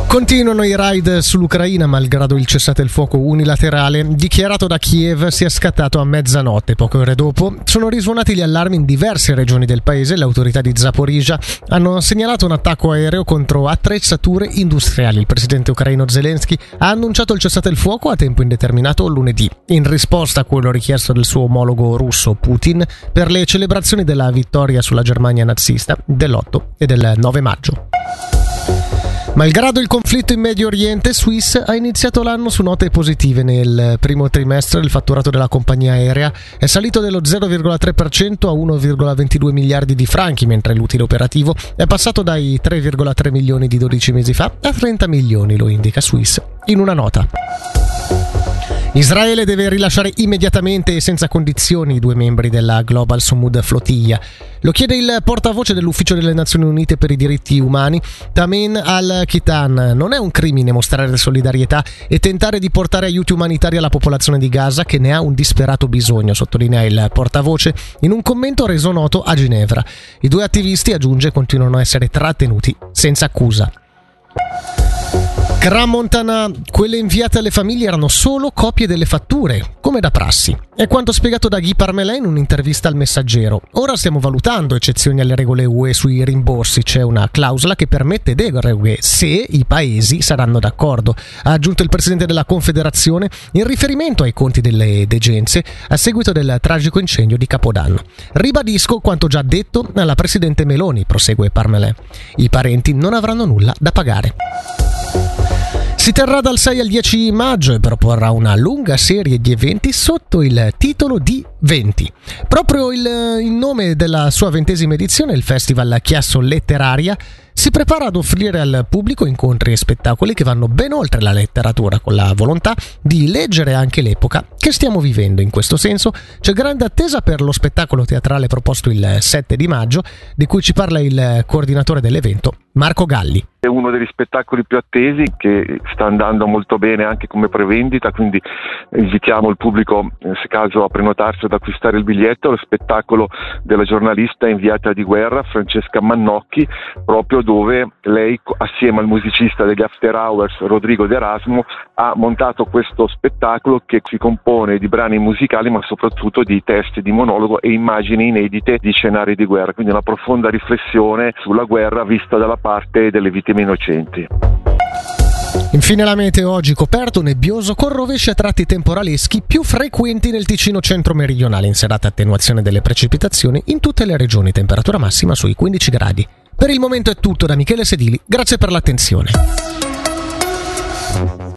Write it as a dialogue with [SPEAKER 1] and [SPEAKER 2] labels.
[SPEAKER 1] Continuano i raid sull'Ucraina malgrado il cessate il fuoco unilaterale dichiarato da Kiev sia scattato a mezzanotte. Poche ore dopo sono risuonati gli allarmi in diverse regioni del paese. Le autorità di Zaporizhzhia hanno segnalato un attacco aereo contro attrezzature industriali. Il presidente ucraino Zelensky ha annunciato il cessate il fuoco a tempo indeterminato lunedì, in risposta a quello richiesto dal suo omologo russo Putin per le celebrazioni della vittoria sulla Germania nazista dell'8 e del 9 maggio. Malgrado il conflitto in Medio Oriente, Swiss ha iniziato l'anno su note positive. Nel primo trimestre il fatturato della compagnia aerea è salito dello 0,3% a 1,22 miliardi di franchi, mentre l'utile operativo è passato dai 3,3 milioni di 12 mesi fa a 30 milioni, lo indica Swiss in una nota. Israele deve rilasciare immediatamente e senza condizioni i 2 membri della Global Sumud Flotilla. Lo chiede il portavoce dell'Ufficio delle Nazioni Unite per i diritti umani, Tamin al-Kitan. Non è un crimine mostrare solidarietà e tentare di portare aiuti umanitari alla popolazione di Gaza, che ne ha un disperato bisogno, sottolinea il portavoce in un commento reso noto a Ginevra. I 2 attivisti, aggiunge, continuano a essere trattenuti senza accusa. Gran Montana, quelle inviate alle famiglie erano solo copie delle fatture, come da prassi. È quanto spiegato da Guy Parmelin in un'intervista al Messaggero. Ora stiamo valutando eccezioni alle regole UE sui rimborsi. C'è una clausola che permette deroghe se i paesi saranno d'accordo, ha aggiunto il presidente della Confederazione in riferimento ai conti delle degenze a seguito del tragico incendio di Capodanno. Ribadisco quanto già detto alla presidente Meloni, prosegue Parmelin. I parenti non avranno nulla da pagare. Si terrà dal 6 al 10 maggio e proporrà una lunga serie di eventi sotto il titolo di 20. Proprio in nome della sua 20ª edizione, il Festival Chiasso Letteraria si prepara ad offrire al pubblico incontri e spettacoli che vanno ben oltre la letteratura, con la volontà di leggere anche l'epoca che stiamo vivendo. In questo senso c'è grande attesa per lo spettacolo teatrale proposto il 7 di maggio, di cui ci parla il coordinatore dell'evento, Marco Galli.
[SPEAKER 2] È uno degli spettacoli più attesi, che sta andando molto bene anche come prevendita, quindi invitiamo il pubblico, se caso, a prenotarsi ad acquistare il biglietto. Lo spettacolo della giornalista inviata di guerra Francesca Mannocchi, proprio dove lei, assieme al musicista degli After Hours Rodrigo D'Erasmo, ha montato questo spettacolo che si compone di brani musicali ma soprattutto di testi di monologo e immagini inedite di scenari di guerra, quindi una profonda riflessione sulla guerra vista dalla parte delle vittime innocenti.
[SPEAKER 1] Infine la meteo oggi: coperto, nebbioso, con rovesci a tratti temporaleschi più frequenti nel Ticino centro-meridionale. In serata attenuazione delle precipitazioni in tutte le regioni, temperatura massima sui 15 gradi. Per il momento è tutto da Michele Sedili, grazie per l'attenzione.